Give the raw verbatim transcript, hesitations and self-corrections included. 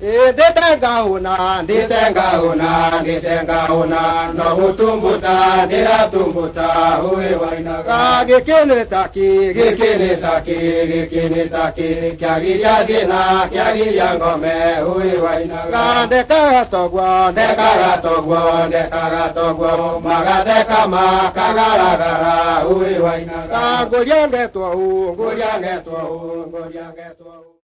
E detenga una, detenga una, detenga una, no butumbuta, dira tumbuta, uwe waina. Ka gekene taki, gekene taki, gekene taki, kyagiria dina, kyagiria ngome, uwe waina. Ka deka togwa, deka togwa, deka togwa, maga deka ma, kagara gara, uwe waina. Ka goliange tuau, goliange tuau, goliange tuau.